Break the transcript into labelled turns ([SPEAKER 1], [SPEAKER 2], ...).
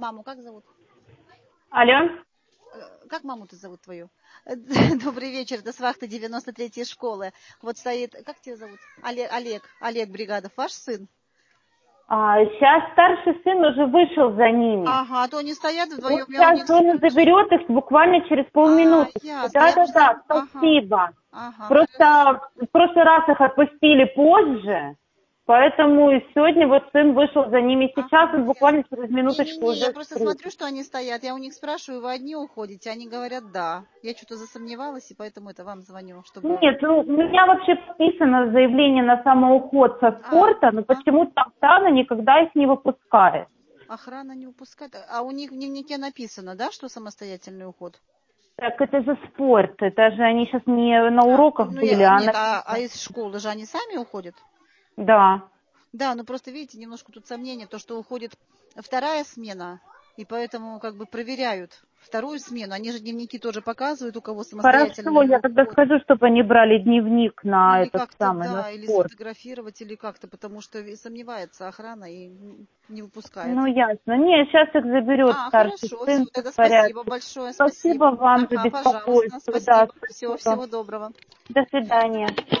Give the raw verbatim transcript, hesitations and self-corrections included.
[SPEAKER 1] маму как зовут?
[SPEAKER 2] Алло.
[SPEAKER 1] Как маму-то зовут твою? Добрый вечер, это с вахты девяносто третьей школы. Вот стоит, как тебя зовут? Олег, Олег, Олег Бригадов, ваш сын?
[SPEAKER 2] А, сейчас старший сын уже вышел за ними.
[SPEAKER 1] Ага, а то они стоят вдвоем.
[SPEAKER 2] Вот сейчас он заберет их буквально через полминуты.
[SPEAKER 1] А, ясно.
[SPEAKER 2] Да-да-да,
[SPEAKER 1] Ага.
[SPEAKER 2] спасибо.
[SPEAKER 1] Ага,
[SPEAKER 2] Просто
[SPEAKER 1] хорошо.
[SPEAKER 2] в прошлый раз их отпустили позже, поэтому и сегодня вот сын вышел за ними. Сейчас
[SPEAKER 1] Ага,
[SPEAKER 2] он буквально через минуточку
[SPEAKER 1] Не-не-не,
[SPEAKER 2] уже
[SPEAKER 1] я просто
[SPEAKER 2] встретит.
[SPEAKER 1] смотрю, что они стоят. Я у них спрашиваю, вы одни уходите? Они говорят, да. Я что-то засомневалась, и поэтому это вам звоню, чтобы...
[SPEAKER 2] Нет, ну, у меня вообще подписано заявление на самоуход со
[SPEAKER 1] А,
[SPEAKER 2] спорта, но
[SPEAKER 1] а.
[SPEAKER 2] почему-то охрана никогда их не выпускает.
[SPEAKER 1] Охрана не упускает. А у них в дневнике написано, да, что самостоятельный уход?
[SPEAKER 2] Так это же спорт, это же они сейчас не на
[SPEAKER 1] А,
[SPEAKER 2] уроках
[SPEAKER 1] ну,
[SPEAKER 2] были,
[SPEAKER 1] я,
[SPEAKER 2] а
[SPEAKER 1] нет,
[SPEAKER 2] на...
[SPEAKER 1] а, а из школы же они сами уходят?
[SPEAKER 2] Да.
[SPEAKER 1] Да, ну просто видите, немножко тут сомнение, то, что уходит вторая смена, и поэтому как бы проверяют вторую смену. Они же дневники тоже показывают, у кого
[SPEAKER 2] Хорошо,
[SPEAKER 1] самостоятельный
[SPEAKER 2] я тогда
[SPEAKER 1] уход.
[SPEAKER 2] скажу, чтобы они брали дневник на
[SPEAKER 1] Или
[SPEAKER 2] этот
[SPEAKER 1] как-то,
[SPEAKER 2] самый, на
[SPEAKER 1] да, или
[SPEAKER 2] спорт.
[SPEAKER 1] сфотографировать, или как-то, потому что и сомневается охрана и не выпускает.
[SPEAKER 2] Ну, ясно. Не, сейчас их заберет
[SPEAKER 1] А,
[SPEAKER 2] старший
[SPEAKER 1] хорошо, все,
[SPEAKER 2] сын, все
[SPEAKER 1] тогда
[SPEAKER 2] в
[SPEAKER 1] спасибо
[SPEAKER 2] порядке.
[SPEAKER 1] большое,
[SPEAKER 2] Спасибо
[SPEAKER 1] спасибо.
[SPEAKER 2] вам за
[SPEAKER 1] Ага, пожалуйста,
[SPEAKER 2] беспокойство. Да,
[SPEAKER 1] спасибо. Все,
[SPEAKER 2] спасибо.
[SPEAKER 1] всего доброго.
[SPEAKER 2] До свидания.